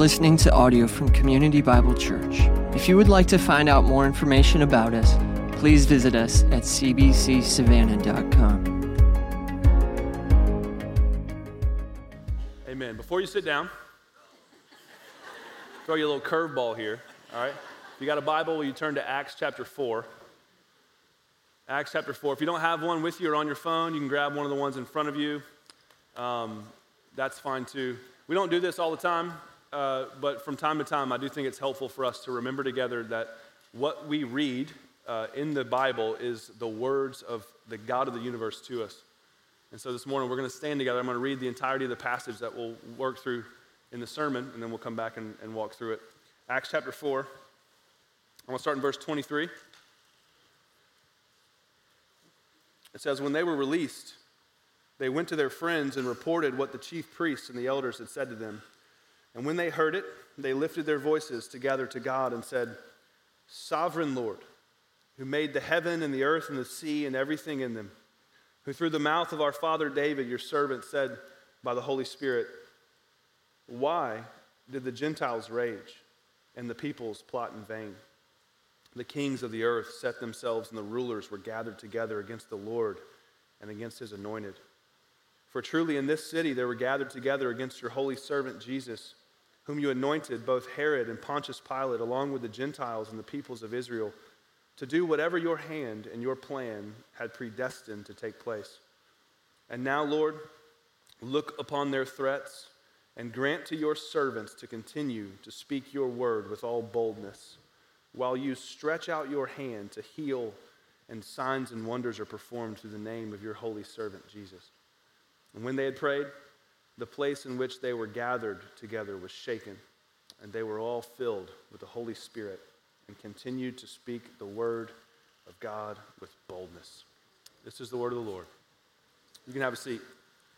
listening to audio from Community Bible Church. If you would like to find out more information about us, please visit us at cbcsavannah.com. Amen. Before you sit down, throw you a little curveball here, all right? If you got a Bible, will you turn to Acts chapter 4? Acts chapter 4. If you don't have one with you or on your phone, you can grab one of the ones in front of you. That's fine too. We don't do this all the time, but from time to time, I do think it's helpful for us to remember together that what we read in the Bible is the words of the God of the universe to us. And so this morning, we're going to stand together. I'm going to read the entirety of the passage that we'll work through in the sermon, and then we'll come back and walk through it. Acts chapter 4. I'm going to start in verse 23. It says, "When they were released, they went to their friends and reported what the chief priests and the elders had said to them. And when they heard it, they lifted their voices together to God and said, 'Sovereign Lord, who made the heaven and the earth and the sea and everything in them, who through the mouth of our father David, your servant, said by the Holy Spirit, why did the Gentiles rage and the peoples plot in vain? The kings of the earth set themselves and the rulers were gathered together against the Lord and against his anointed. For truly in this city they were gathered together against your holy servant Jesus, whom you anointed, both Herod and Pontius Pilate, along with the Gentiles and the peoples of Israel, to do whatever your hand and your plan had predestined to take place. And now, Lord, look upon their threats and grant to your servants to continue to speak your word with all boldness, while you stretch out your hand to heal, and signs and wonders are performed through the name of your holy servant Jesus.' And when they had prayed, the place in which they were gathered together was shaken, and they were all filled with the Holy Spirit and continued to speak the word of God with boldness." This is the word of the Lord. You can have a seat.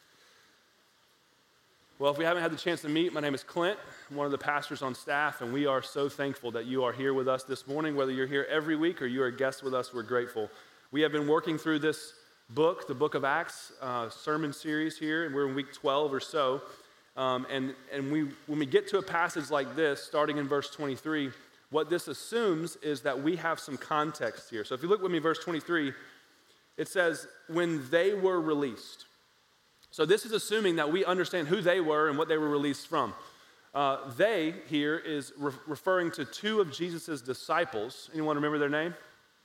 Well, if we haven't had the chance to meet, my name is Clint. I'm one of the pastors on staff, and we are so thankful that you are here with us this morning. Whether you're here every week or you're a guest with us, we're grateful. We have been working through this book, the book of Acts, sermon series here, and we're in week 12 or so. When we get to a passage like this, starting in verse 23, what this assumes is that we have some context here. So if you look with me, verse 23, it says, "When they were released." So this is assuming that we understand who they were and what they were released from. They here is referring to two of Jesus' disciples. Anyone remember their name?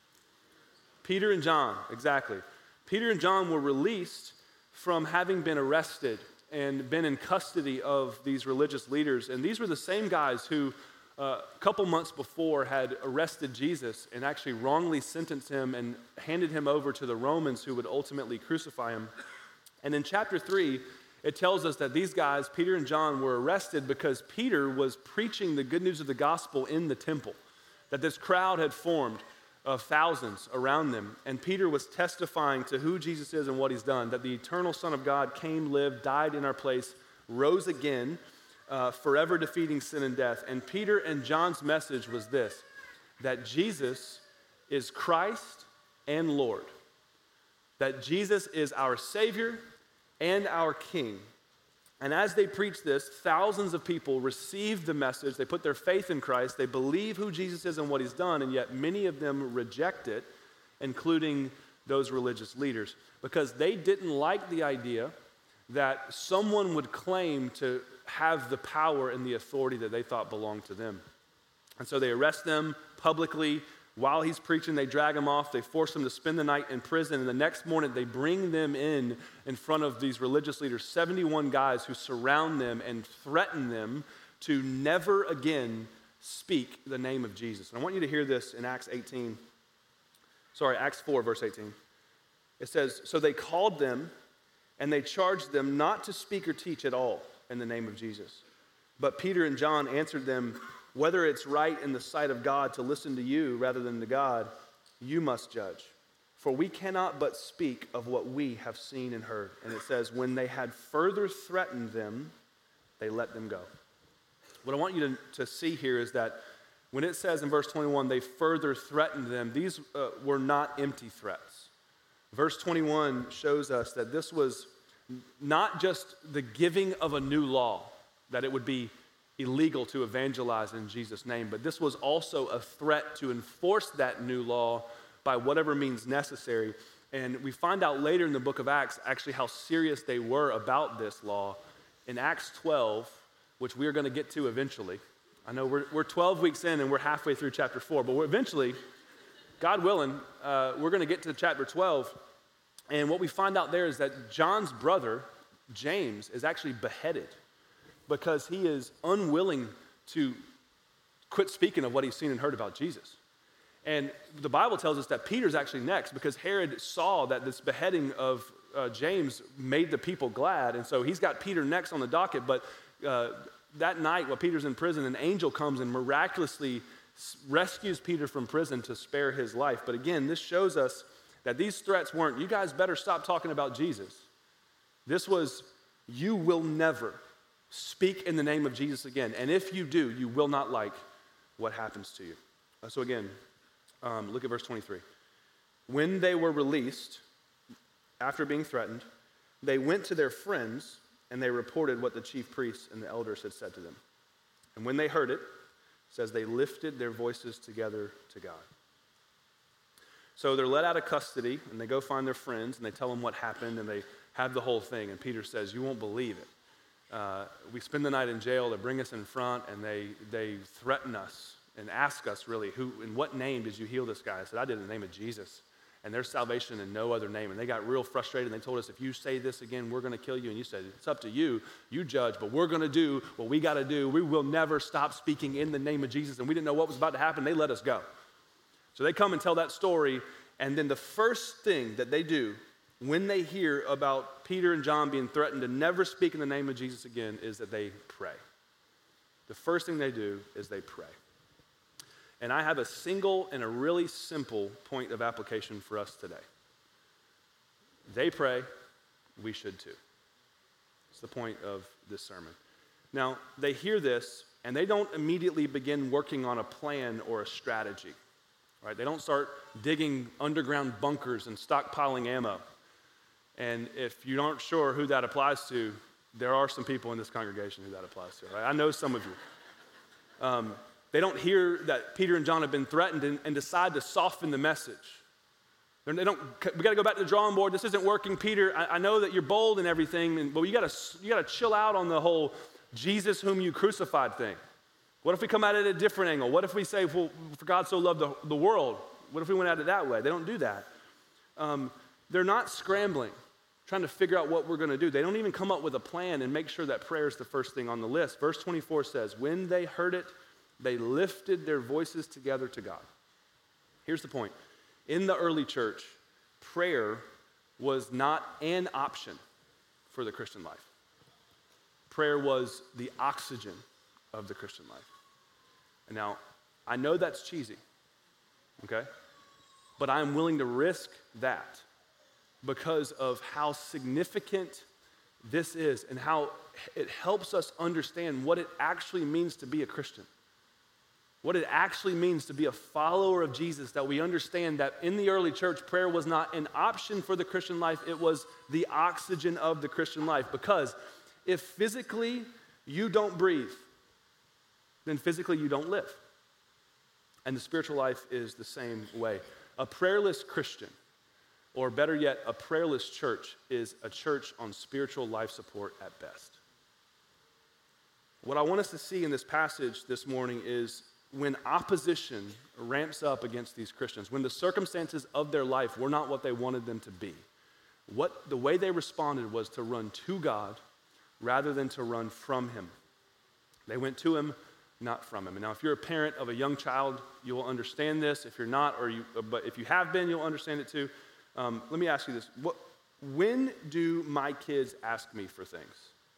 Peter and John, exactly. Peter and John were released from having been arrested and been in custody of these religious leaders. And these were the same guys who a couple months before had arrested Jesus and actually wrongly sentenced him and handed him over to the Romans who would ultimately crucify him. And in chapter 3, it tells us that these guys, Peter and John, were arrested because Peter was preaching the good news of the gospel in the temple, that this crowd had formed of thousands around them. And Peter was testifying to who Jesus is and what he's done, that the eternal Son of God came, lived, died in our place, rose again, forever defeating sin and death. And Peter and John's message was this, that Jesus is Christ and Lord, that Jesus is our Savior and our King. And as they preached this, thousands of people received the message. They put their faith in Christ. They believe who Jesus is and what he's done, and yet many of them reject it, including those religious leaders, because they didn't like the idea that someone would claim to have the power and the authority that they thought belonged to them. And so they arrest them publicly. While he's preaching, they drag him off. They force him to spend the night in prison. And the next morning, they bring them in front of these religious leaders, 71 guys who surround them and threaten them to never again speak the name of Jesus. And I want you to hear this in Acts 4, verse 18. It says, "So they called them and they charged them not to speak or teach at all in the name of Jesus. But Peter and John answered them, 'Whether it's right in the sight of God to listen to you rather than to God, you must judge. For we cannot but speak of what we have seen and heard.' And it says, 'When they had further threatened them, they let them go.'" What I want you to see here is that when it says in verse 21, they further threatened them, these were not empty threats. Verse 21 shows us that this was not just the giving of a new law, that it would be illegal to evangelize in Jesus' name, but this was also a threat to enforce that new law by whatever means necessary. And we find out later in the book of Acts actually how serious they were about this law. In Acts 12, which we are going to get to eventually. I know we're 12 weeks in and we're halfway through chapter 4, but eventually, God willing, we're going to get to chapter 12. And what we find out there is that John's brother, James, is actually beheaded because he is unwilling to quit speaking of what he's seen and heard about Jesus. And the Bible tells us that Peter's actually next because Herod saw that this beheading of James made the people glad. And so he's got Peter next on the docket. But that night while Peter's in prison, an angel comes and miraculously rescues Peter from prison to spare his life. But again, this shows us that these threats weren't, you guys better stop talking about Jesus. This was, you will never speak in the name of Jesus again. And if you do, you will not like what happens to you. So again, look at verse 23. When they were released, after being threatened, they went to their friends and they reported what the chief priests and the elders had said to them. And when they heard it, it says they lifted their voices together to God. So they're let out of custody and they go find their friends and they tell them what happened and they have the whole thing. And Peter says, you won't believe it. We spend the night in jail, they bring us in front and they threaten us and ask us really, in what name did you heal this guy? I said, I did in the name of Jesus. And there's salvation in no other name. And they got real frustrated and they told us, if you say this again, we're going to kill you. And you said, it's up to you. You judge, but we're going to do what we got to do. We will never stop speaking in the name of Jesus. And we didn't know what was about to happen. They let us go. So they come and tell that story. And then the first thing that they do when they hear about Peter and John being threatened to never speak in the name of Jesus again is that they pray. The first thing they do is they pray. And I have a single and a really simple point of application for us today. They pray, we should too. It's the point of this sermon. Now, they hear this, and they don't immediately begin working on a plan or a strategy. Right? They don't start digging underground bunkers and stockpiling ammo. And if you aren't sure who that applies to, there are some people in this congregation who that applies to. Right? I know some of you. They don't hear that Peter and John have been threatened and decide to soften the message. We got to go back to the drawing board. This isn't working, Peter. I know that you're bold and everything, but you got to chill out on the whole Jesus whom you crucified thing. What if we come at it at a different angle? What if we say, well, for God so loved the world? What if we went at it that way? They don't do that. They're not scrambling, trying to figure out what we're going to do. They don't even come up with a plan and make sure that prayer is the first thing on the list. Verse 24 says, when they heard it, they lifted their voices together to God. Here's the point. In the early church, prayer was not an option for the Christian life. Prayer was the oxygen of the Christian life. And now, I know that's cheesy, okay? But I'm willing to risk that because of how significant this is and how it helps us understand what it actually means to be a Christian. What it actually means to be a follower of Jesus, that we understand that in the early church, prayer was not an option for the Christian life, it was the oxygen of the Christian life. Because if physically you don't breathe, then physically you don't live. And the spiritual life is the same way. A prayerless Christian, or better yet, a prayerless church, is a church on spiritual life support at best. What I want us to see in this passage this morning is when opposition ramps up against these Christians, when the circumstances of their life were not what they wanted them to be, the way they responded was to run to God rather than to run from Him. They went to Him, not from Him. And now, if you're a parent of a young child, you will understand this. If you're not, but if you have been, you'll understand it too. Let me ask you this: when do my kids ask me for things?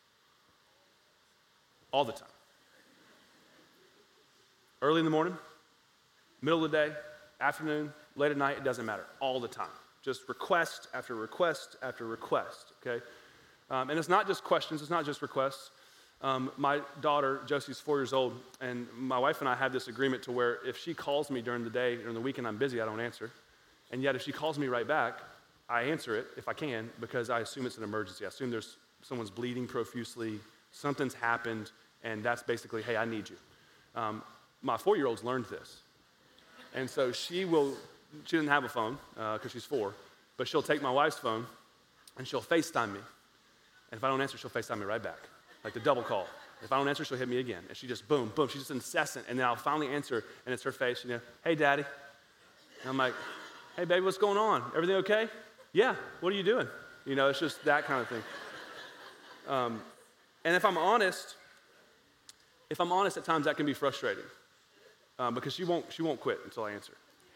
All the time. Early in the morning, middle of the day, afternoon, late at night, it doesn't matter. All the time. Just request after request after request, okay? And it's not just questions, it's not just requests. My daughter, Josie's 4 years old, and my wife and I have this agreement to where if she calls me during the day, during the weekend I'm busy, I don't answer. And yet if she calls me right back, I answer it if I can, because I assume it's an emergency. I assume someone's bleeding profusely, something's happened, And that's basically, hey, I need you. My 4-year-old's learned this. And so she doesn't have a phone because she's 4, but she'll take my wife's phone and she'll FaceTime me. And if I don't answer, she'll FaceTime me right back, like the double call. If I don't answer, she'll hit me again. And she just boom, boom. She's just incessant. And then I'll finally answer, and it's her face. Hey, Daddy. And I'm like, hey, baby, what's going on? Everything okay? Yeah. What are you doing? It's just that kind of thing. And if I'm honest, at times that can be frustrating because she won't quit until I answer.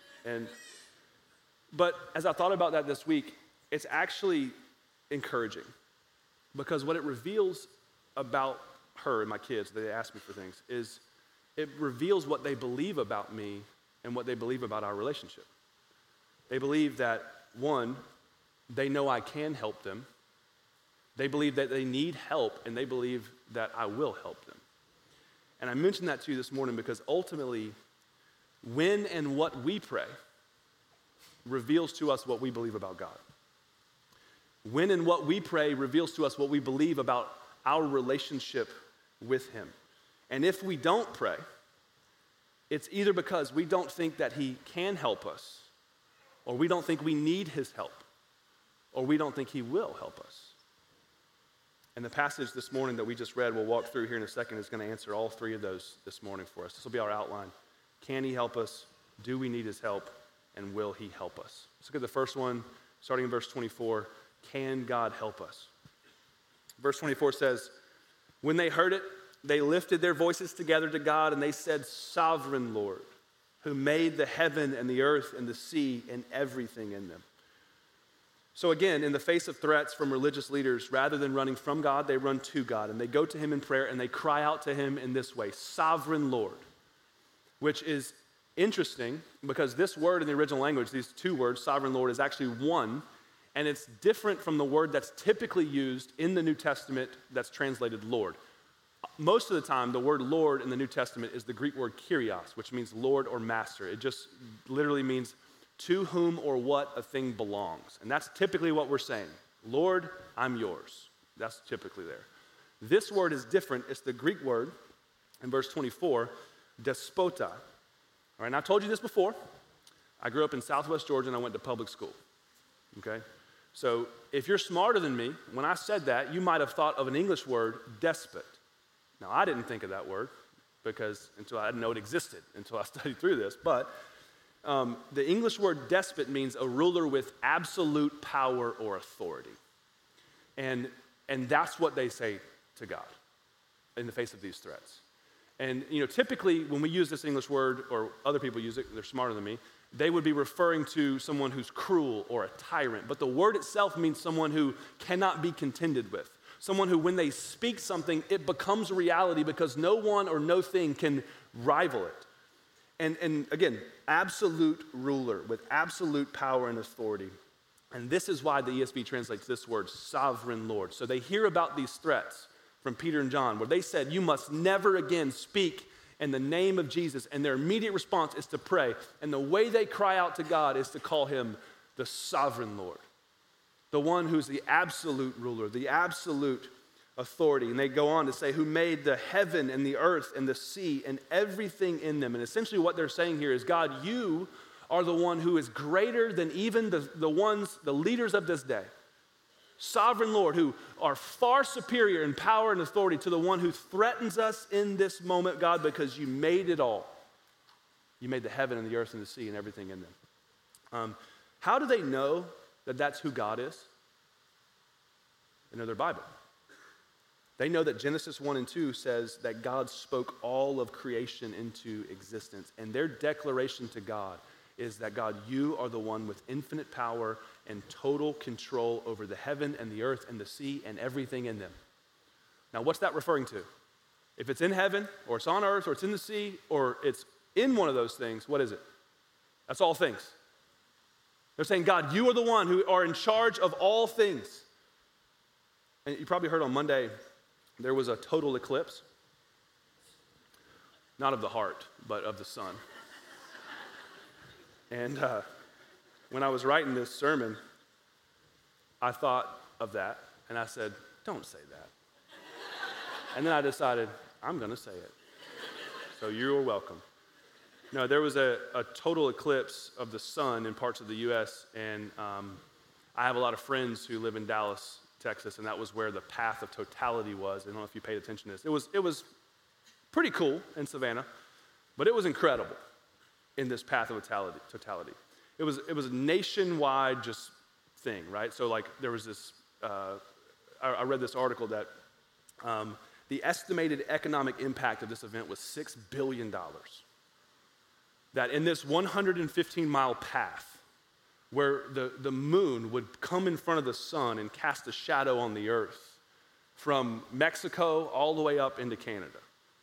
But as I thought about that this week, it's actually encouraging because what it reveals about her and my kids, they ask me for things, is it reveals what they believe about me and what they believe about our relationship. They believe that, one, they know I can help them. They believe that they need help, and they believe that I will help them. And I mentioned that to you this morning because ultimately, when and what we pray reveals to us what we believe about God. When and what we pray reveals to us what we believe about our relationship with Him. And if we don't pray, it's either because we don't think that He can help us, or we don't think we need His help, or we don't think He will help us. And the passage this morning that we just read, we'll walk through here in a second, is going to answer all three of those this morning for us. This will be our outline. Can He help us? Do we need His help? And will He help us? Let's look at the first one, starting in verse 24. Can God help us? Verse 24 says, when they heard it, they lifted their voices together to God, and they said, Sovereign Lord, who made the heaven and the earth and the sea and everything in them. So again, in the face of threats from religious leaders, rather than running from God, they run to God, and they go to Him in prayer, and they cry out to Him in this way, Sovereign Lord, which is interesting because this word in the original language, these two words, Sovereign Lord, is actually one, and it's different from the word that's typically used in the New Testament that's translated Lord. Most of the time, the word Lord in the New Testament is the Greek word Kyrios, which means Lord or Master. It just literally means to whom or what a thing belongs. And that's typically what we're saying. Lord, I'm yours. That's typically there. This word is different. It's the Greek word in verse 24, despota. All right, and I told you this before. I grew up in Southwest Georgia and I went to public school. Okay? So if you're smarter than me, when I said that, you might have thought of an English word, despot. Now, I didn't think of that word because I didn't know it existed until I studied through this, but the English word despot means a ruler with absolute power or authority. And that's what they say to God in the face of these threats. And typically when we use this English word, or other people use it, they're smarter than me, they would be referring to someone who's cruel or a tyrant. But the word itself means someone who cannot be contended with. Someone who, when they speak something, it becomes reality because no one or no thing can rival it. And again, absolute ruler with absolute power and authority. And this is why the ESV translates this word, sovereign Lord. So they hear about these threats from Peter and John, where they said, you must never again speak in the name of Jesus. And their immediate response is to pray. And the way they cry out to God is to call Him the sovereign Lord, the one who's the absolute ruler, the absolute authority. And they go on to say, who made the heaven and the earth and the sea and everything in them. And essentially what they're saying here is, God, you are the one who is greater than even the leaders of this day. Sovereign Lord, who are far superior in power and authority to the one who threatens us in this moment, God, because you made it all. You made the heaven and the earth and the sea and everything in them. How do they know that that's who God is? They know their Bible. They know that Genesis 1 and 2 says that God spoke all of creation into existence. And their declaration to God is that, God, you are the one with infinite power and total control over the heaven and the earth and the sea and everything in them. Now, what's that referring to? If it's in heaven, or it's on earth, or it's in the sea, or it's in one of those things, what is it? That's all things. They're saying, God, you are the one who are in charge of all things. And you probably heard on Monday, there was a total eclipse. Not of the heart, but of the sun. And when I was writing this sermon, I thought of that, and I said, don't say that. And then I decided, I'm going to say it. So you're welcome. No, there was a total eclipse of the sun in parts of the U.S., and I have a lot of friends who live in Dallas, Texas, and that was where the path of totality was. I don't know if you paid attention to this. It was pretty cool in Savannah, but it was incredible in this path of totality. It was a nationwide just thing, right? So like there was this, I read this article that the estimated economic impact of this event was $6 billion. That in this 115-mile path, where the moon would come in front of the sun and cast a shadow on the earth from Mexico all the way up into Canada.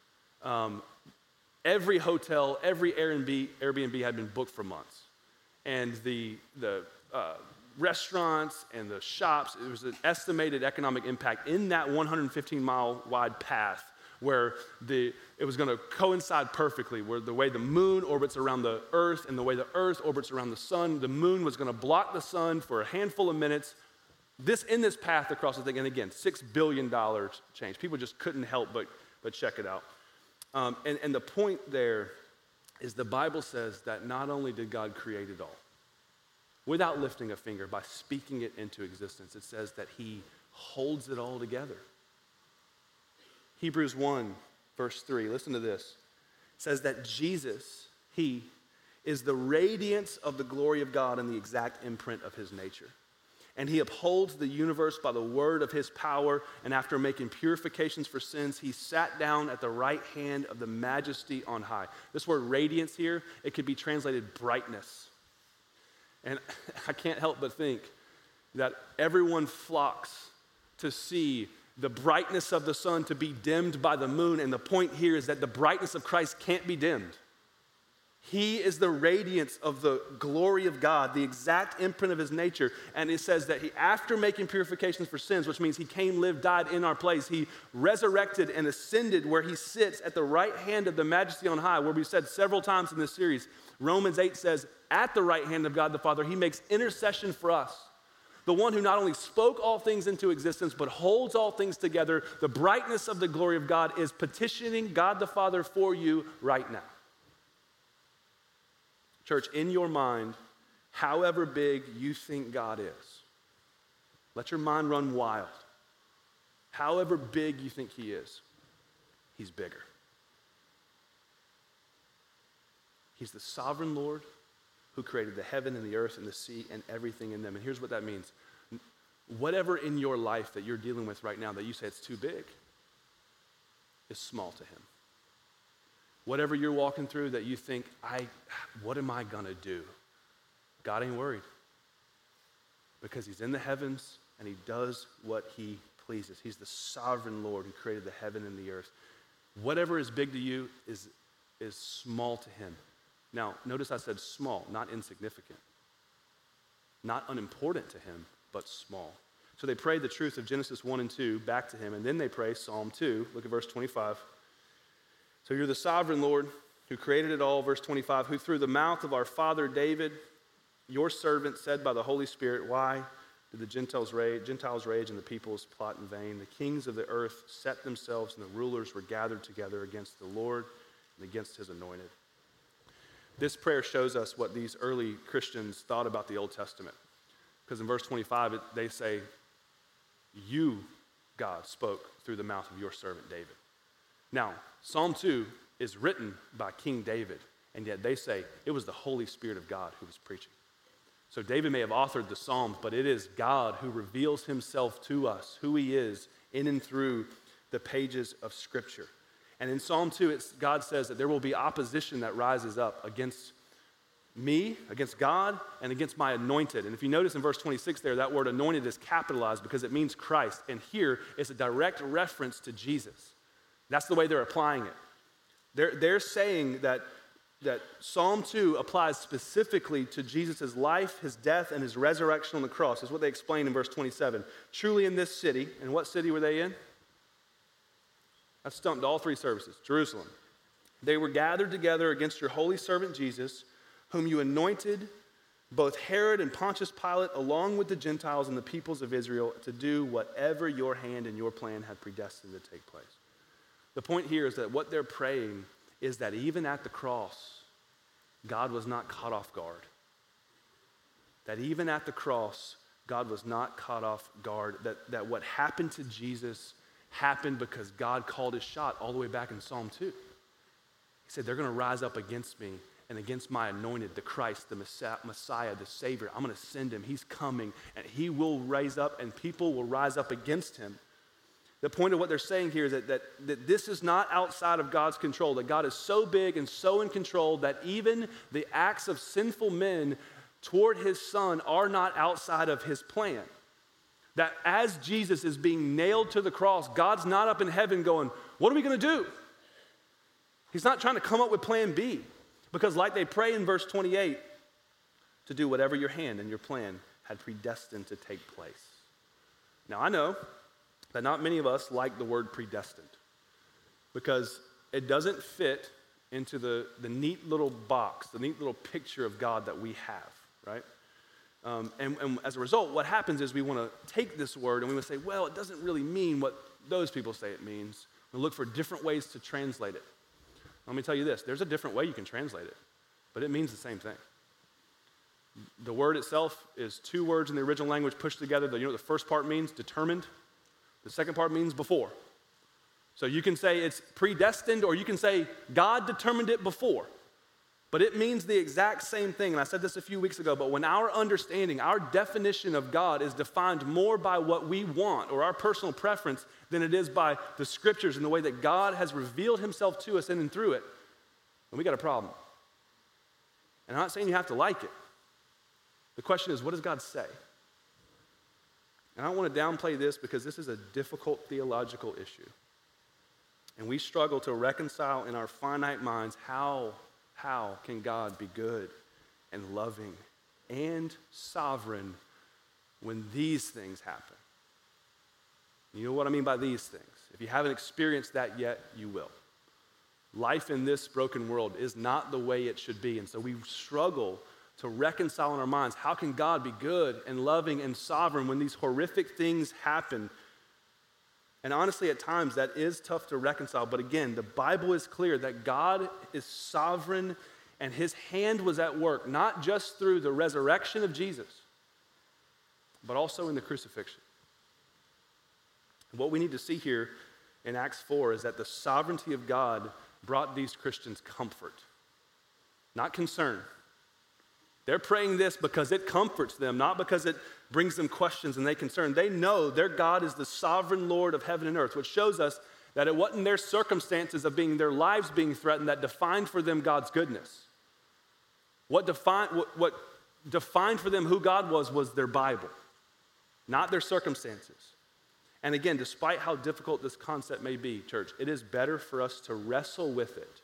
Every hotel, every Airbnb had been booked for months. And the restaurants and the shops, it was an estimated economic impact in that 115-mile wide path where it was going to coincide perfectly, where the way the moon orbits around the earth and the way the earth orbits around the sun, the moon was going to block the sun for a handful of minutes. In this path across the thing, and again, $6 billion change. People just couldn't help but check it out. And the point there is the Bible says that not only did God create it all, without lifting a finger, by speaking it into existence, it says that he holds it all together. Hebrews 1, verse 3, listen to this. It says that Jesus, he is the radiance of the glory of God and the exact imprint of his nature. And he upholds the universe by the word of his power, and after making purifications for sins, he sat down at the right hand of the majesty on high. This word radiance here, it could be translated brightness. And I can't help but think that everyone flocks to see the brightness of the sun to be dimmed by the moon, and the point here is that the brightness of Christ can't be dimmed. He is the radiance of the glory of God, the exact imprint of his nature. And it says that he, after making purifications for sins, which means he came, lived, died in our place, he resurrected and ascended where he sits at the right hand of the majesty on high, where we said several times in this series, Romans 8 says, at the right hand of God the Father, he makes intercession for us. The one who not only spoke all things into existence, but holds all things together. The brightness of the glory of God is petitioning God the Father for you right now. Church, in your mind, however big you think God is, let your mind run wild. However big you think he is, he's bigger. He's the sovereign Lord who created the heaven and the earth and the sea and everything in them. And here's what that means. Whatever in your life that you're dealing with right now that you say it's too big is small to him. Whatever you're walking through that you think, what am I gonna do? God ain't worried. Because he's in the heavens and he does what he pleases. He's the sovereign Lord who created the heaven and the earth. Whatever is big to you is small to him. Now, notice I said small, not insignificant. Not unimportant to him, but small. So they prayed the truth of Genesis 1 and 2 back to him, and then they pray Psalm 2. Look at verse 25. So you're the sovereign Lord who created it all, verse 25, who through the mouth of our father David, your servant, said by the Holy Spirit, why did the Gentiles rage and the peoples plot in vain? The kings of the earth set themselves and the rulers were gathered together against the Lord and against his anointed. This prayer shows us what these early Christians thought about the Old Testament. Because in verse 25, they say, you, God, spoke through the mouth of your servant David. Now, Psalm 2 is written by King David, and yet they say it was the Holy Spirit of God who was preaching. So David may have authored the Psalms, but it is God who reveals himself to us, who he is, in and through the pages of Scripture. And in Psalm 2, God says that there will be opposition that rises up against me, against God, and against my anointed. And if you notice in verse 26 there, that word anointed is capitalized because it means Christ. And here is a direct reference to Jesus. That's the way they're applying it. They're saying that Psalm 2 applies specifically to Jesus' life, his death, and his resurrection on the cross. Is what they explain in verse 27. Truly in this city, and what city were they in? That stumped all three services, Jerusalem. They were gathered together against your holy servant Jesus, whom you anointed, both Herod and Pontius Pilate, along with the Gentiles and the peoples of Israel, to do whatever your hand and your plan had predestined to take place. The point here is that what they're praying is that even at the cross, God was not caught off guard. That even at the cross, God was not caught off guard. That what happened to Jesus happened because God called his shot all the way back in Psalm 2. He said, they're going to rise up against me and against my anointed, the Christ, the Messiah, the Savior. I'm going to send him. He's coming, and he will rise up, and people will rise up against him. The point of what they're saying here is that this is not outside of God's control, that God is so big and so in control that even the acts of sinful men toward his son are not outside of his plan. That as Jesus is being nailed to the cross, God's not up in heaven going, what are we going to do? He's not trying to come up with plan B. Because like they pray in verse 28, to do whatever your hand and your plan had predestined to take place. Now I know that not many of us like the word predestined because it doesn't fit into the neat little box, the neat little picture of God that we have, right? And as a result, what happens is we want to take this word and we want to say, well, it doesn't really mean what those people say it means. We look for different ways to translate it. Let me tell you this, there's a different way you can translate it, but it means the same thing. The word itself is two words in the original language pushed together. You know what the first part means? Determined. The second part means before. So you can say it's predestined, or you can say God determined it before. But it means the exact same thing. And I said this a few weeks ago, but when our understanding, our definition of God is defined more by what we want or our personal preference than it is by the scriptures and the way that God has revealed himself to us in and through it, then we got a problem. And I'm not saying you have to like it. The question is, what does God say? And I don't want to downplay this because this is a difficult theological issue. And we struggle to reconcile in our finite minds how can God be good and loving and sovereign when these things happen? You know what I mean by these things. If you haven't experienced that yet, you will. Life in this broken world is not the way it should be. And so we struggle to reconcile in our minds, how can God be good and loving and sovereign when these horrific things happen? And honestly, at times, that is tough to reconcile. But again, the Bible is clear that God is sovereign and his hand was at work, not just through the resurrection of Jesus, but also in the crucifixion. What we need to see here in Acts 4 is that the sovereignty of God brought these Christians comfort, not concern. They're praying this because it comforts them, not because it brings them questions and they concern. They know their God is the sovereign Lord of heaven and earth, which shows us that it wasn't their circumstances of their lives being threatened that defined for them God's goodness. What defined for them who God was their Bible, not their circumstances. And again, despite how difficult this concept may be, church, it is better for us to wrestle with it.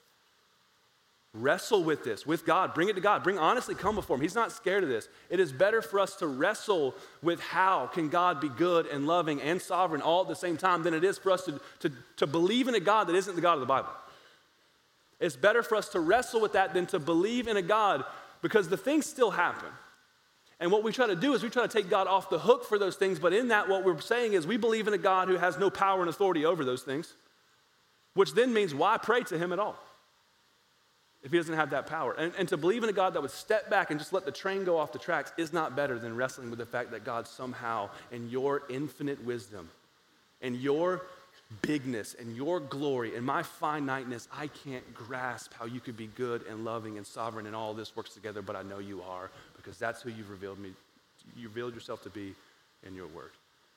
Wrestle with this, with God. Bring it to God. Honestly, come before him. He's not scared of this. It is better for us to wrestle with how can God be good and loving and sovereign all at the same time than it is for us to believe in a God that isn't the God of the Bible. It's better for us to wrestle with that than to believe in a God, because the things still happen. And what we try to do is we try to take God off the hook for those things, but in that what we're saying is we believe in a God who has no power and authority over those things, which then means why pray to him at all if he doesn't have that power? And to believe in a God that would step back and just let the train go off the tracks is not better than wrestling with the fact that God somehow, in your infinite wisdom, in your bigness and your glory and my finiteness, I can't grasp how you could be good and loving and sovereign and all this works together, but I know you are, because that's who you've revealed yourself to be in your word.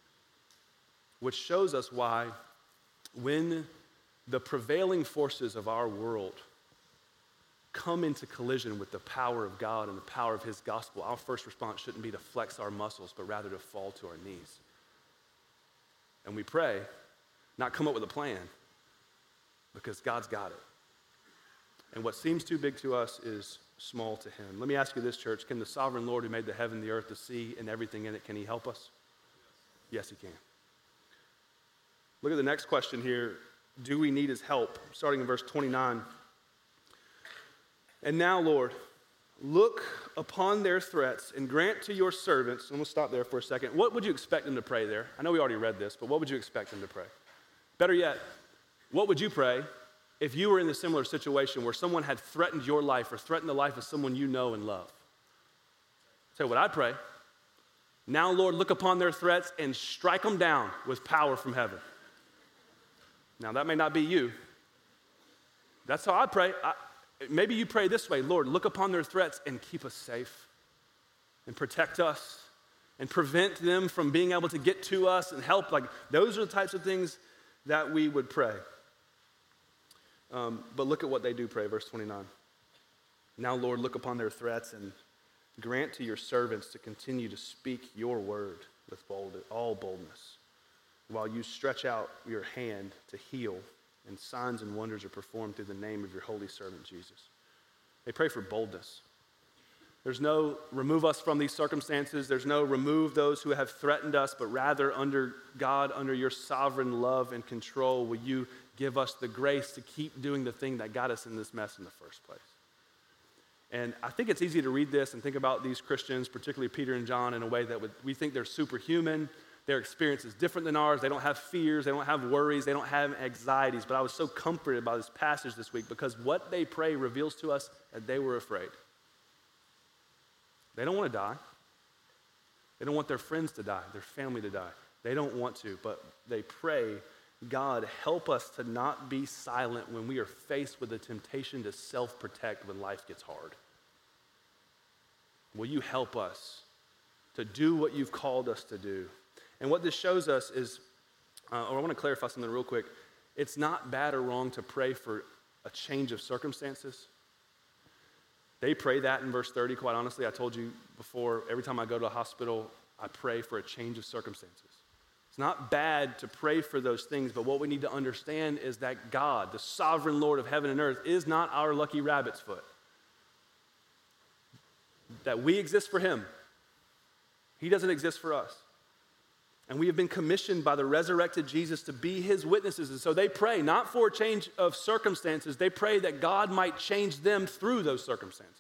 Which shows us why when the prevailing forces of our world come into collision with the power of God and the power of his gospel, our first response shouldn't be to flex our muscles, but rather to fall to our knees. And we pray, not come up with a plan, because God's got it. And what seems too big to us is small to him. Let me ask you this, church. Can the sovereign Lord who made the heaven, the earth, the sea, and everything in it, can he help us? Yes, he can. Look at the next question here. Do we need his help? Starting in verse 29. And now, Lord, look upon their threats and grant to your servants, and we'll stop there for a second. What would you expect them to pray there? I know we already read this, but what would you expect them to pray? Better yet, What would you pray if you were in a similar situation where someone had threatened your life or threatened the life of someone you know and love? Say what I'd pray. Now, Lord, look upon their threats and strike them down with power from heaven. Now, that may not be you. That's how I pray. Maybe you pray this way: Lord, look upon their threats and keep us safe and protect us and prevent them from being able to get to us and help. Like, those are the types of things that we would pray. But look at what they do pray, verse 29. Now, Lord, look upon their threats and grant to your servants to continue to speak your word with all boldness, while you stretch out your hand to heal, and signs and wonders are performed through the name of your holy servant Jesus. They pray for boldness. There's no remove us from these circumstances. There's no remove those who have threatened us, but rather under God, under your sovereign love and control, will you give us the grace to keep doing the thing that got us in this mess in the first place. And I think it's easy to read this and think about these Christians, particularly Peter and John, in a way that we think they're superhuman. Their experience is different than ours. They don't have fears. They don't have worries. They don't have anxieties. But I was so comforted by this passage this week because what they pray reveals to us that they were afraid. They don't want to die. They don't want their friends to die, their family to die. They don't want to, but they pray, God, help us to not be silent when we are faced with the temptation to self-protect when life gets hard. Will you help us to do what you've called us to do? And what this shows us is, I want to clarify something real quick. It's not bad or wrong to pray for a change of circumstances. They pray that in verse 30, quite honestly. I told you before, every time I go to a hospital, I pray for a change of circumstances. It's not bad to pray for those things, but what we need to understand is that God, the sovereign Lord of heaven and earth, is not our lucky rabbit's foot. That we exist for him. He doesn't exist for us. And we have been commissioned by the resurrected Jesus to be his witnesses. And so they pray not for a change of circumstances. They pray that God might change them through those circumstances.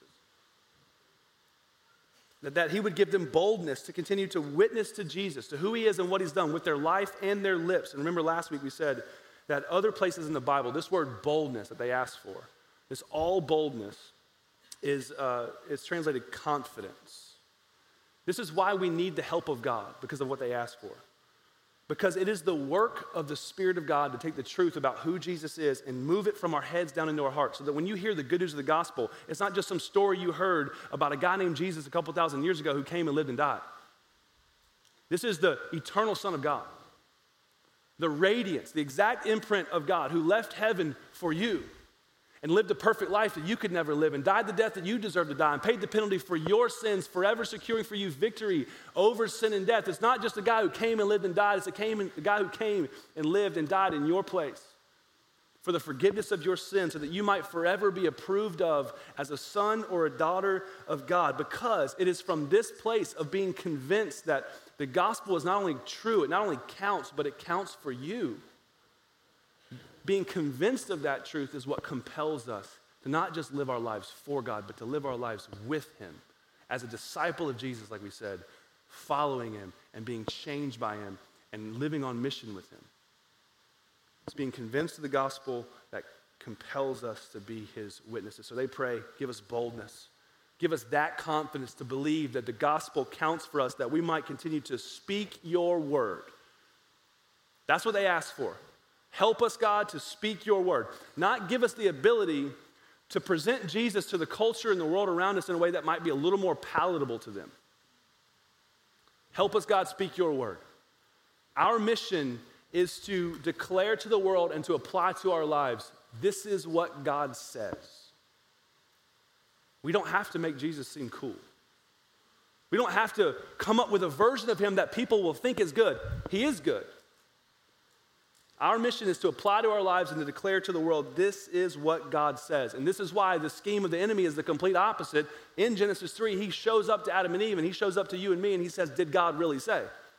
That he would give them boldness to continue to witness to Jesus, to who he is and what he's done with their life and their lips. And remember last week we said that other places in the Bible, this word boldness that they ask for, this all boldness is translated confidence. This is why we need the help of God, because of what they ask for. Because it is the work of the Spirit of God to take the truth about who Jesus is and move it from our heads down into our hearts, so that when you hear the good news of the gospel, it's not just some story you heard about a guy named Jesus a couple thousand years ago who came and lived and died. This is the eternal Son of God, the radiance, the exact imprint of God, who left heaven for you and lived a perfect life that you could never live, and died the death that you deserve to die, and paid the penalty for your sins, forever securing for you victory over sin and death. It's not just a guy who came and lived and died. It's the guy who came and lived and died in your place for the forgiveness of your sins, so that you might forever be approved of as a son or a daughter of God. Because it is from this place of being convinced that the gospel is not only true, it not only counts, but it counts for you. Being convinced of that truth is what compels us to not just live our lives for God, but to live our lives with him. As a disciple of Jesus, like we said, following him and being changed by him and living on mission with him. It's being convinced of the gospel that compels us to be his witnesses. So they pray, give us boldness. Give us that confidence to believe that the gospel counts for us, that we might continue to speak your word. That's what they ask for. Help us, God, to speak your word. Not give us the ability to present Jesus to the culture and the world around us in a way that might be a little more palatable to them. Help us, God, speak your word. Our mission is to declare to the world and to apply to our lives, this is what God says. We don't have to make Jesus seem cool. We don't have to come up with a version of him that people will think is good. He is good. Our mission is to apply to our lives and to declare to the world, this is what God says. And this is why the scheme of the enemy is the complete opposite. In Genesis 3, he shows up to Adam and Eve, and he shows up to you and me, and he says, did God really say?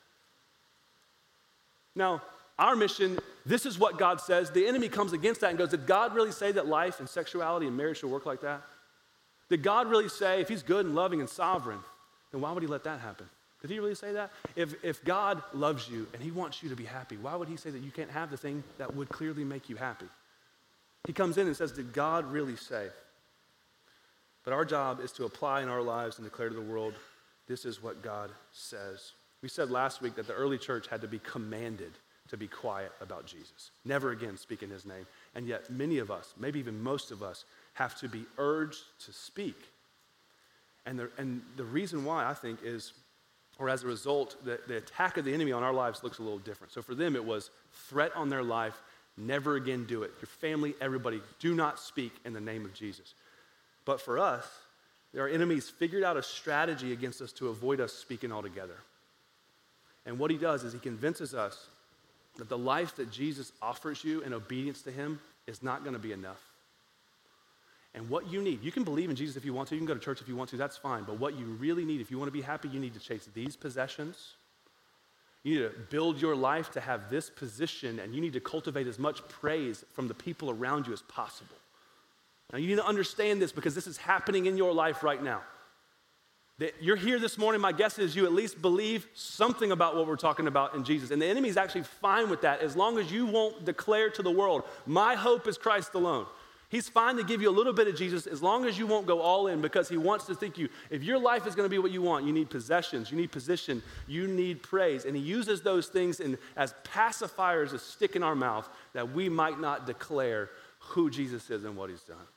Now, our mission, this is what God says. The enemy comes against that and goes, did God really say that life and sexuality and marriage should work like that? Did God really say, if he's good and loving and sovereign, then why would he let that happen? Did he really say that? If God loves you and he wants you to be happy, why would he say that you can't have the thing that would clearly make you happy? He comes in and says, did God really say? But our job is to apply in our lives and declare to the world, this is what God says. We said last week that the early church had to be commanded to be quiet about Jesus. Never again speak in his name. And yet many of us, maybe even most of us, have to be urged to speak. And the reason why, I think, is, or as a result, the attack of the enemy on our lives looks a little different. So for them, it was threat on their life, never again do it. Your family, everybody, do not speak in the name of Jesus. But for us, our enemies figured out a strategy against us to avoid us speaking altogether. And what he does is he convinces us that the life that Jesus offers you in obedience to him is not going to be enough. And what you need, you can believe in Jesus if you want to, you can go to church if you want to, that's fine. But what you really need, if you want to be happy, you need to chase these possessions. You need to build your life to have this position, and you need to cultivate as much praise from the people around you as possible. Now, you need to understand this because this is happening in your life right now. That you're here this morning, my guess is you at least believe something about what we're talking about in Jesus. And the enemy's actually fine with that as long as you won't declare to the world, my hope is Christ alone. He's fine to give you a little bit of Jesus as long as you won't go all in, because he wants to think you, if your life is going to be what you want, you need possessions, you need position, you need praise. And he uses those things as pacifiers, a stick in our mouth, that we might not declare who Jesus is and what he's done.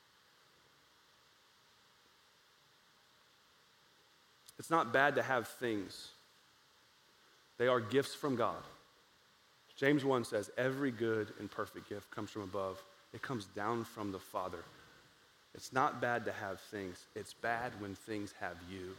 It's not bad to have things. They are gifts from God. James 1 says, every good and perfect gift comes from above. It comes down from the Father. It's not bad to have things. It's bad when things have you.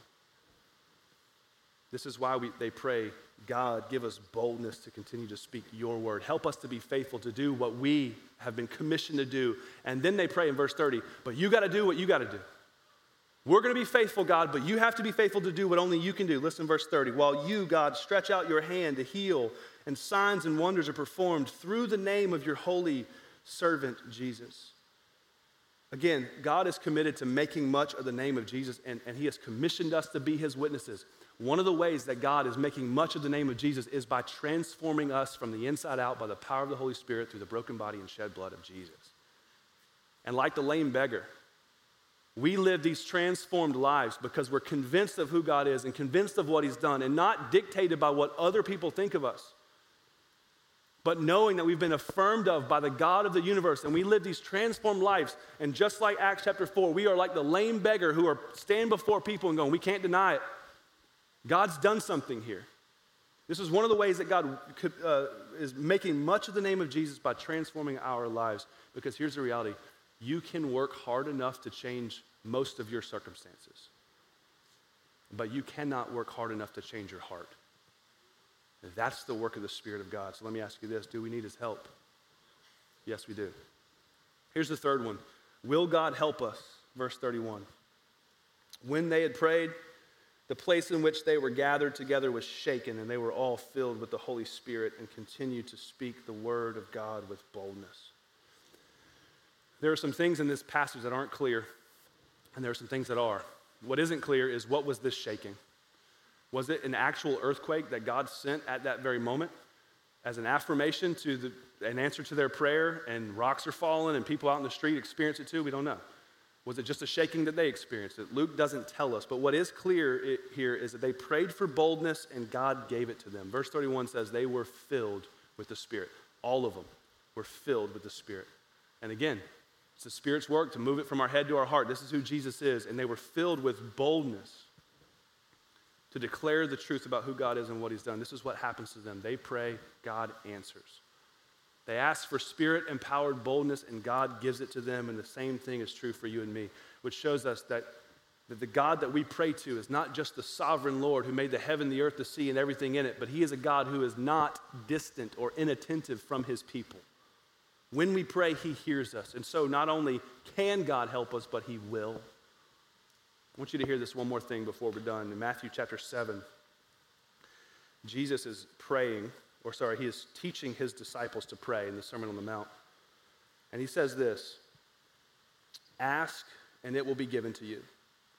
This is why they pray, God, give us boldness to continue to speak your word. Help us to be faithful to do what we have been commissioned to do. And then they pray in verse 30, but you got to do what you got to do. We're going to be faithful, God, but you have to be faithful to do what only you can do. Listen, verse 30. While you, God, stretch out your hand to heal, and signs and wonders are performed through the name of your holy servant, Jesus. Again, God is committed to making much of the name of Jesus, and he has commissioned us to be his witnesses. One of the ways that God is making much of the name of Jesus is by transforming us from the inside out by the power of the Holy Spirit through the broken body and shed blood of Jesus. And like the lame beggar, we live these transformed lives because we're convinced of who God is and convinced of what he's done, and not dictated by what other people think of us, but knowing that we've been affirmed of by the God of the universe, and we live these transformed lives. And just like Acts chapter 4, we are like the lame beggar who are standing before people and going, we can't deny it. God's done something here. This is one of the ways that God is making much of the name of Jesus by transforming our lives. Because here's the reality. You can work hard enough to change most of your circumstances, but you cannot work hard enough to change your heart. That's the work of the Spirit of God. So let me ask you this. Do we need his help? Yes, we do. Here's the third one. Will God help us? Verse 31. When they had prayed, the place in which they were gathered together was shaken, and they were all filled with the Holy Spirit and continued to speak the word of God with boldness. There are some things in this passage that aren't clear, and there are some things that are. What isn't clear is, what was this shaking? Was it an actual earthquake that God sent at that very moment as an affirmation to an answer to their prayer, and rocks are falling and people out in the street experience it too? We don't know. Was it just a shaking that they experienced? Luke doesn't tell us. But what is clear here is that they prayed for boldness and God gave it to them. Verse 31 says they were filled with the Spirit. All of them were filled with the Spirit. And again, it's the Spirit's work to move it from our head to our heart. This is who Jesus is. And they were filled with boldness to declare the truth about who God is and what he's done. This is what happens to them. They pray, God answers. They ask for Spirit-empowered boldness, and God gives it to them, and the same thing is true for you and me, which shows us that the God that we pray to is not just the sovereign Lord who made the heaven, the earth, the sea, and everything in it, but he is a God who is not distant or inattentive from his people. When we pray, he hears us, and so not only can God help us, but he will. I want you to hear this one more thing before we're done. In Matthew chapter 7, Jesus is he is teaching his disciples to pray in the Sermon on the Mount. And he says this, ask and it will be given to you.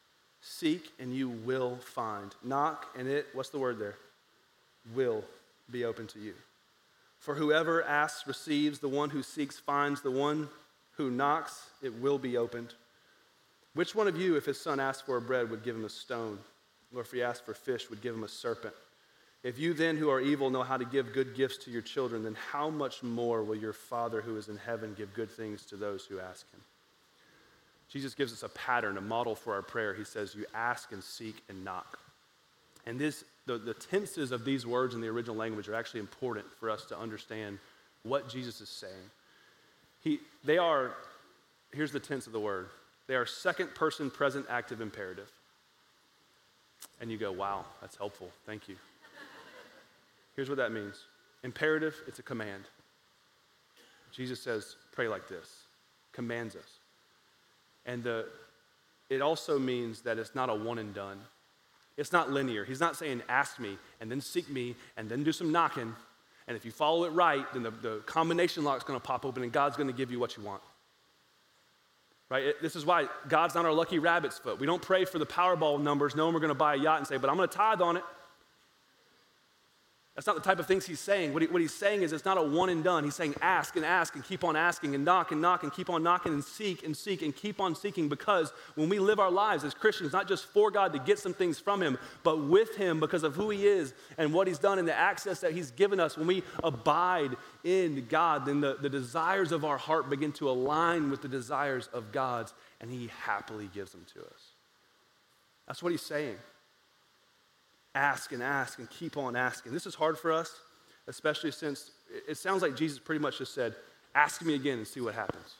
Seek and you will find. Knock and it, what's the word there? Will be open to you. For whoever asks receives, the one who seeks finds, the one who knocks, it will be opened. Which one of you, if his son asked for bread, would give him a stone? Or if he asked for fish, would give him a serpent? If you then, who are evil, know how to give good gifts to your children, then how much more will your Father who is in heaven give good things to those who ask him? Jesus gives us a pattern, a model for our prayer. He says, you ask and seek and knock. And the tenses of these words in the original language are actually important for us to understand what Jesus is saying. Here's the tense of the word. They are second person present active imperative. And you go, wow, that's helpful. Thank you. Here's what that means. Imperative, it's a command. Jesus says, pray like this. Commands us. And it also means that it's not a one and done. It's not linear. He's not saying ask me and then seek me and then do some knocking. And if you follow it right, then the combination lock's going to pop open and God's going to give you what you want. Right? This is why God's not our lucky rabbit's foot. We don't pray for the Powerball numbers knowing we're going to buy a yacht and say, but I'm going to tithe on it. That's not the type of things he's saying. What he's saying is it's not a one and done. He's saying ask and keep on asking and knock and keep on knocking and seek and keep on seeking, because when we live our lives as Christians, not just for God to get some things from him, but with him because of who he is and what he's done and the access that he's given us, when we abide in God, then the desires of our heart begin to align with the desires of God's, and he happily gives them to us. That's what he's saying. Ask and keep on asking. This is hard for us, especially since it sounds like Jesus pretty much just said, ask me again and see what happens.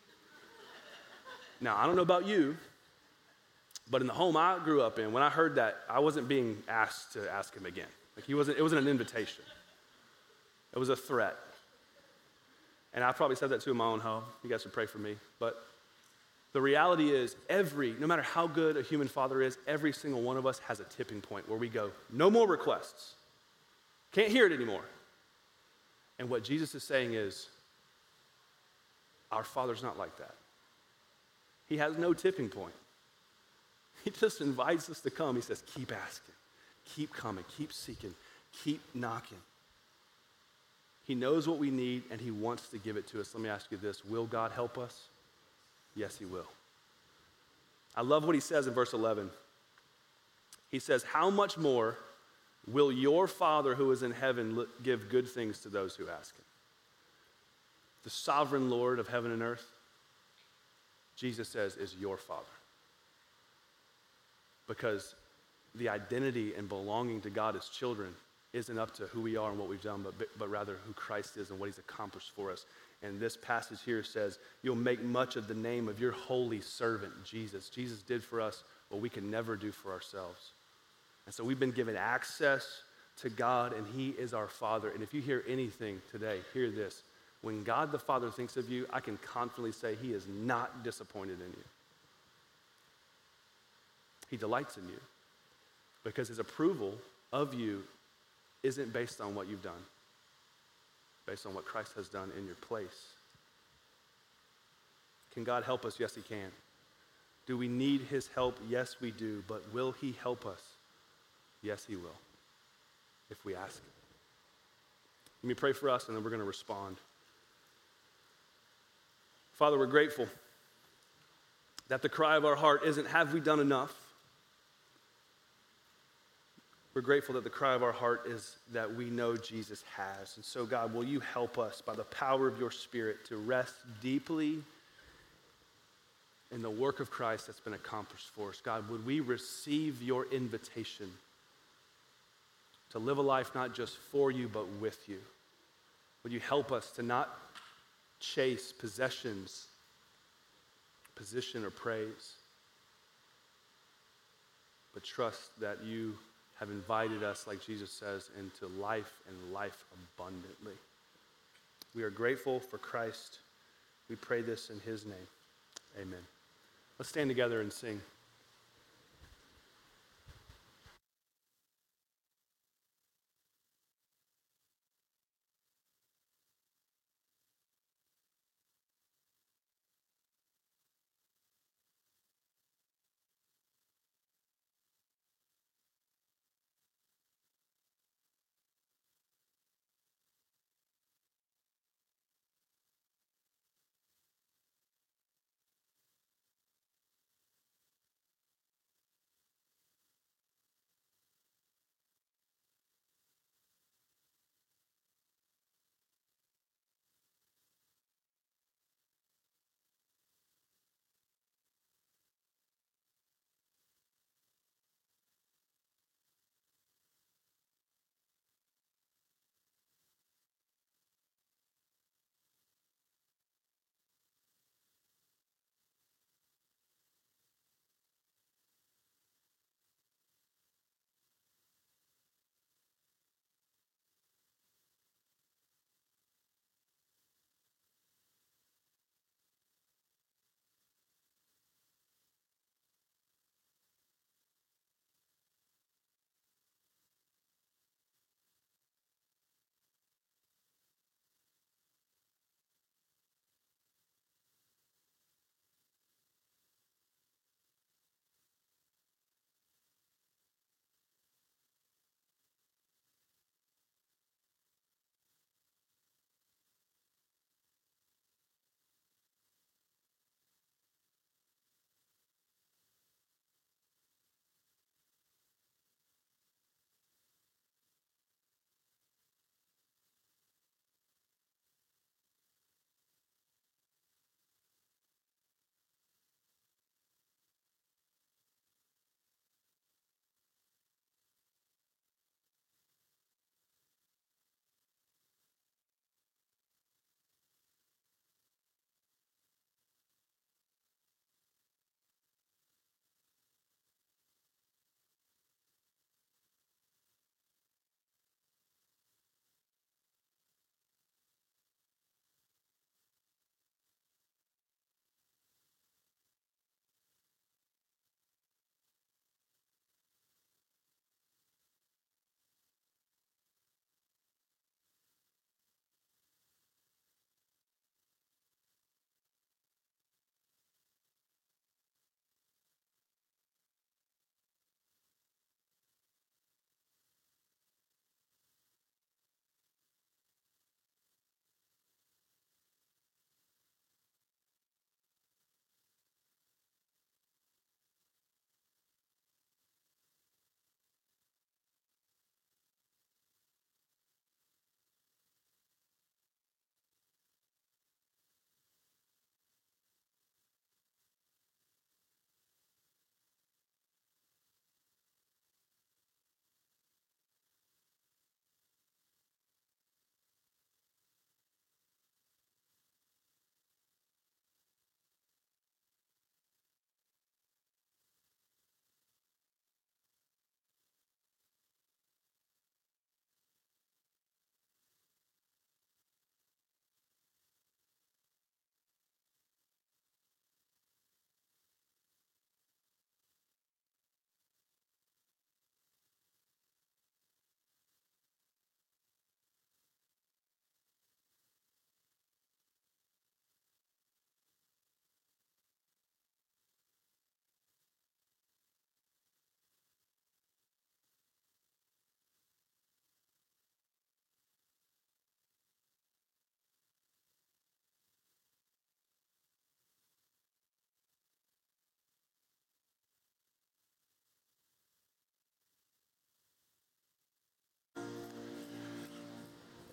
Now, I don't know about you, but in the home I grew up in, when I heard that, I wasn't being asked to ask him again. It wasn't an invitation. It was a threat. And I probably said that too in my own home. You guys should pray for me. But the reality is no matter how good a human father is, every single one of us has a tipping point where we go, no more requests. Can't hear it anymore. And what Jesus is saying is, our Father's not like that. He has no tipping point. He just invites us to come. He says, keep asking, keep coming, keep seeking, keep knocking. He knows what we need and he wants to give it to us. Let me ask you this, will God help us? Yes, he will. I love what he says in verse 11. He says, how much more will your Father who is in heaven give good things to those who ask him? The sovereign Lord of heaven and earth, Jesus says, is your Father. Because the identity and belonging to God as children isn't up to who we are and what we've done, but rather who Christ is and what he's accomplished for us. And this passage here says, you'll make much of the name of your holy servant, Jesus. Jesus did for us what we can never do for ourselves. And so we've been given access to God, and he is our Father. And if you hear anything today, hear this. When God the Father thinks of you, I can confidently say he is not disappointed in you. He delights in you because his approval of you isn't based on what you've done, based on what Christ has done in your place. Can God help us? Yes, he can. Do we need his help? Yes, we do. But will he help us? Yes, he will, if we ask him. Let me pray for us, and then we're going to respond. Father, we're grateful that the cry of our heart isn't, have we done enough? We're grateful that the cry of our heart is that we know Jesus has. And so, God, will you help us by the power of your Spirit to rest deeply in the work of Christ that's been accomplished for us? God, would we receive your invitation to live a life not just for you, but with you? Would you help us to not chase possessions, position, or praise, but trust that you have invited us, like Jesus says, into life and life abundantly. We are grateful for Christ. We pray this in his name. Amen. Let's stand together and sing.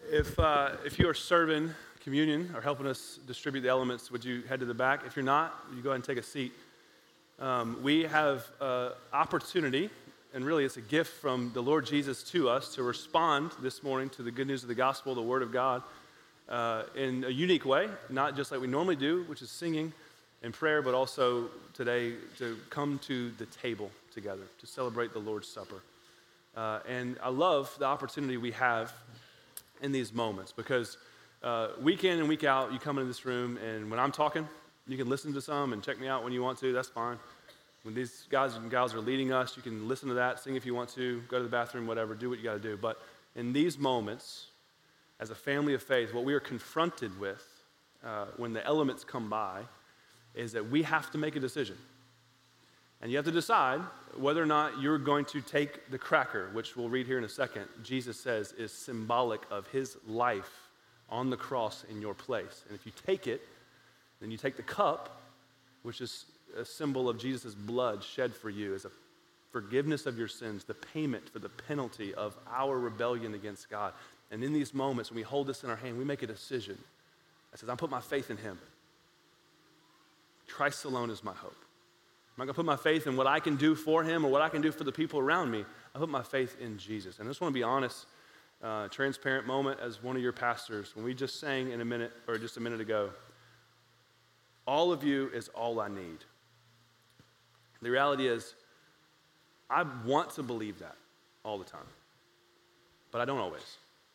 If you are serving communion or helping us distribute the elements, would you head to the back? If you're not, you go ahead and take a seat. We have opportunity, and really it's a gift from the Lord Jesus to us to respond this morning to the good news of the gospel, the Word of God, in a unique way, not just like we normally do, which is singing and prayer, but also today to come to the table together to celebrate the Lord's Supper. And I love the opportunity we have in these moments because week in and week out, you come into this room, and when I'm talking, you can listen to some and check me out when you want to. That's fine. When these guys and gals are leading us, you can listen to that, sing if you want to, go to the bathroom, whatever, do what you got to do. But in these moments, as a family of faith, what we are confronted with when the elements come by is that we have to make a decision. And you have to decide whether or not you're going to take the cracker, which we'll read here in a second, Jesus says is symbolic of his life on the cross in your place. And if you take it, then you take the cup, which is a symbol of Jesus' blood shed for you as a forgiveness of your sins, the payment for the penalty of our rebellion against God. And in these moments, when we hold this in our hand, we make a decision that says, I put my faith in him. Christ alone is my hope. I'm not going to put my faith in what I can do for him or what I can do for the people around me. I put my faith in Jesus. And I just want to be honest, transparent moment as one of your pastors. When we just sang in a minute, or just a minute ago, all of you is all I need. The reality is, I want to believe that all the time, but I don't always.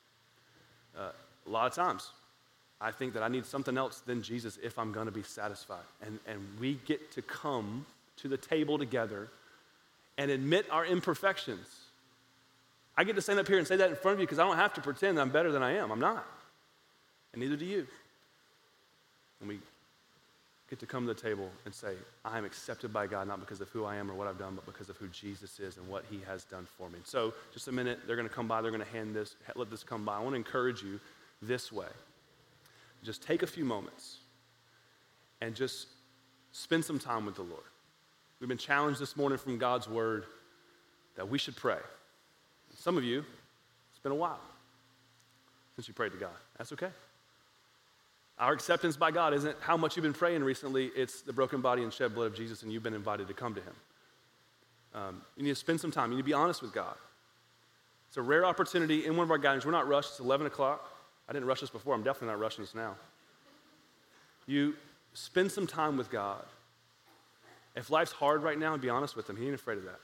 A lot of times, I think that I need something else than Jesus if I'm going to be satisfied. And we get to come to the table together and admit our imperfections. I get to stand up here and say that in front of you because I don't have to pretend I'm better than I am. I'm not. And neither do you. And we get to come to the table and say, I am accepted by God, not because of who I am or what I've done, but because of who Jesus is and what he has done for me. So just a minute, they're going to come by, they're going to let this come by. I want to encourage you this way. Just take a few moments and just spend some time with the Lord. We've been challenged this morning from God's word that we should pray. Some of you, it's been a while since you prayed to God. That's okay. Our acceptance by God isn't how much you've been praying recently, it's the broken body and shed blood of Jesus, and you've been invited to come to him. You need to spend some time. You need to be honest with God. It's a rare opportunity in one of our gatherings. We're not rushed. It's 11 o'clock. I didn't rush this before. I'm definitely not rushing this now. You spend some time with God. If life's hard right now, be honest with him. He ain't afraid of that.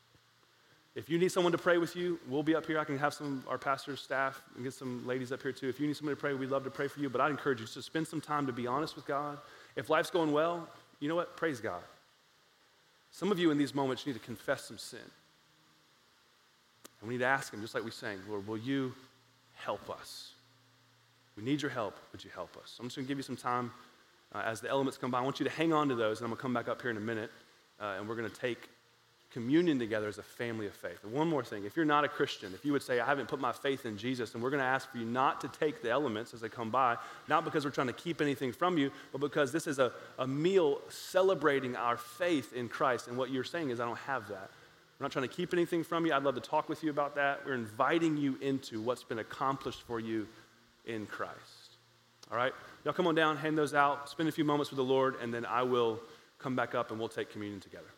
If you need someone to pray with you, we'll be up here. I can have some of our pastor's staff and get some ladies up here too. If you need somebody to pray, we'd love to pray for you. But I'd encourage you to spend some time to be honest with God. If life's going well, you know what? Praise God. Some of you in these moments need to confess some sin. And we need to ask him, just like we sang, Lord, will you help us? We need your help. Would you help us? So I'm just going to give you some time as the elements come by. I want you to hang on to those, and I'm going to come back up here in a minute, and we're going to take communion together as a family of faith. And one more thing, if you're not a Christian, if you would say, I haven't put my faith in Jesus, and we're going to ask for you not to take the elements as they come by, not because we're trying to keep anything from you, but because this is a meal celebrating our faith in Christ. And what you're saying is, I don't have that. We're not trying to keep anything from you. I'd love to talk with you about that. We're inviting you into what's been accomplished for you in Christ. All right? Y'all come on down, hand those out, spend a few moments with the Lord, and then I will come back up and we'll take communion together.